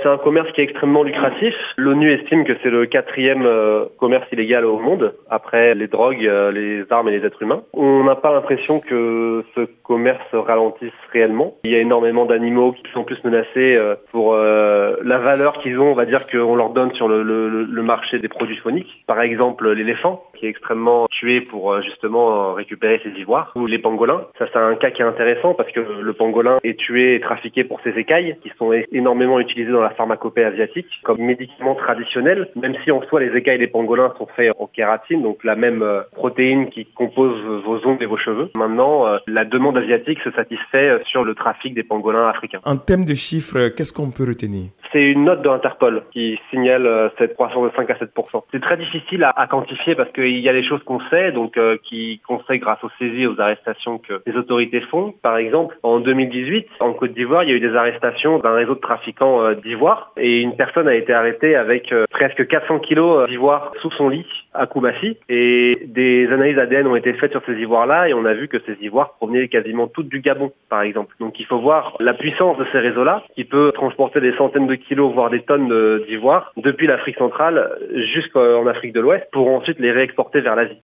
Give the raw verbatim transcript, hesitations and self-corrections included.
C'est un commerce qui est extrêmement lucratif. L'ONU estime que c'est le quatrième euh, commerce illégal au monde, après les drogues, euh, les armes et les êtres humains. On n'a pas l'impression que ce commerce ralentisse réellement. Il y a énormément d'animaux qui sont plus menacés euh, pour euh, la valeur qu'ils ont, on va dire, qu'on leur donne sur le, le, le marché des produits phoniques. Par exemple, l'éléphant, qui est extrêmement tué pour euh, justement récupérer ses ivoires, ou les pangolins. Ça, c'est un cas qui est intéressant parce que le pangolin est tué et trafiqué pour ses écailles, qui sont énormément utilisées dans la pharmacopée asiatique comme médicament traditionnel, même si en soi les écailles des pangolins sont faits en kératine, donc la même euh, protéine qui compose vos ongles et vos cheveux. Maintenant, euh, la demande asiatique se satisfait sur le trafic des pangolins africains. En termes de chiffres, qu'est-ce qu'on peut retenir ? C'est une note de Interpol qui signale euh, cette croissance de cinq à sept pour cent. C'est très difficile à, à quantifier parce qu'il y a des choses qu'on sait, donc euh, qui qu'on sait grâce aux saisies et aux arrestations que les autorités font. Par exemple, en deux mille dix-huit, en Côte d'Ivoire, il y a eu des arrestations d'un réseau de trafiquants euh, d'ivoire et une personne a été arrêtée avec euh, presque quatre cents kilos d'ivoire sous son lit à Koumassi. Et des analyses A D N ont été faites sur ces ivoires-là et on a vu que ces ivoires provenaient quasiment toutes du Gabon, par exemple. Donc il faut voir la puissance de ces réseaux-là qui peut transporter des centaines de kilos, voire des tonnes d'ivoire depuis l'Afrique centrale jusqu'en Afrique de l'Ouest pour ensuite les réexporter vers l'Asie.